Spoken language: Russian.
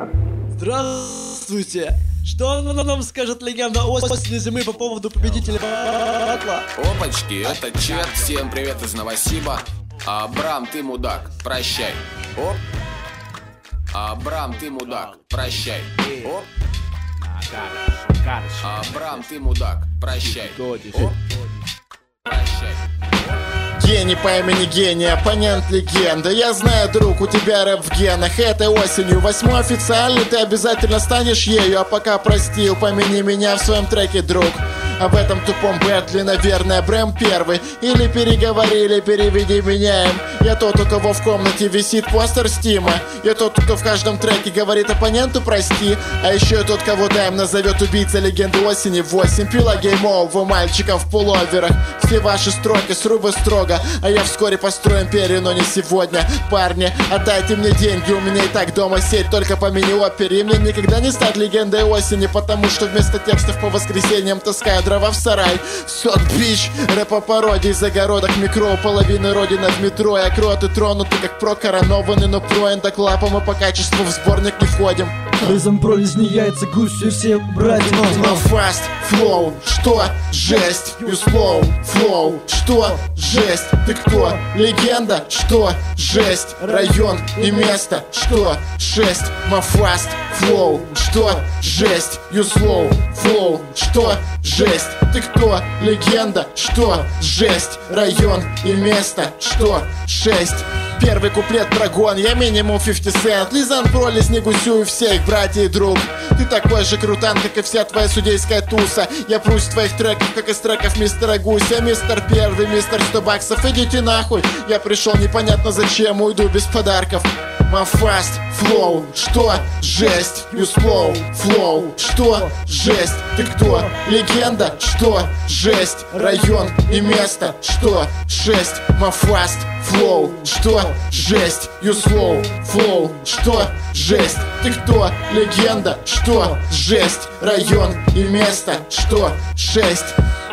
Здравствуйте! Что нам скажет легенда осени зимы по поводу победителя батла? Опачки, это Чет, всем привет из Новосиба. Абрам, ты мудак, прощай. Оп. Абрам, ты мудак, прощай. Оп. Абрам, ты мудак, прощай. Оп. Прощай. Гений по имени Гений, оппонент легенда. Я знаю, друг, у тебя рэп в генах. Этой осенью 8-й официальный, ты обязательно станешь ею. А пока прости, упомяни меня в своем треке, друг. Об этом тупом бэтле, наверное, Брэм первый. Или переговори, или переведи меня им. Я тот, у кого в комнате висит постер Стима. Я тот, кто в каждом треке говорит оппоненту прости. А еще я тот, кого Дайм назовет убийца легенды осени 8. Пила гейм-овер мальчикам в пуловерах. Все ваши строки срубы строго. А я вскоре построю империю, но не сегодня. Парни, отдайте мне деньги, у меня и так дома сеть только по мини-опере. И мне никогда не стать легендой осени, потому что вместо текстов по воскресеньям таскаю дрова в сарай. Сот бич, рэпа-пародий, загородок микро, половины родина в метро. Я кроты тронуты, как прокоронованный, но про эндоклапом и по качеству в сборник не входим. Лизом пролезни яйца, гусью все братья. Fast flow, что? Жесть. You slow flow, что? Жесть. Ты кто? Легенда? Что? Жесть. Район и место? Что? 6. Fast flow, что? Жесть. You slow flow, что? Жесть. Ты кто? Легенда? Что? Жесть. Район и место? Что? 6. Первый куплет прогон, я минимум 50 Cent. Лизан пролезни гусю всех, братья и друг. Ты такой же крутан, как и вся твоя судейская туса. Я прусь твоих треков, как из треков мистера Гуся. Мистер Первый, мистер 100 баксов, идите нахуй. Я пришел непонятно зачем, уйду без подарков. Fast flow, что? Жесть. You slow flow, что? Жесть. Ты кто? Легенда? Что? Жесть. Район и место? Что? 6. Fast flow, что? Жесть. You slow flow, что? Жесть. Ты кто? Легенда? Что? Жесть. Район и место? Что? 6.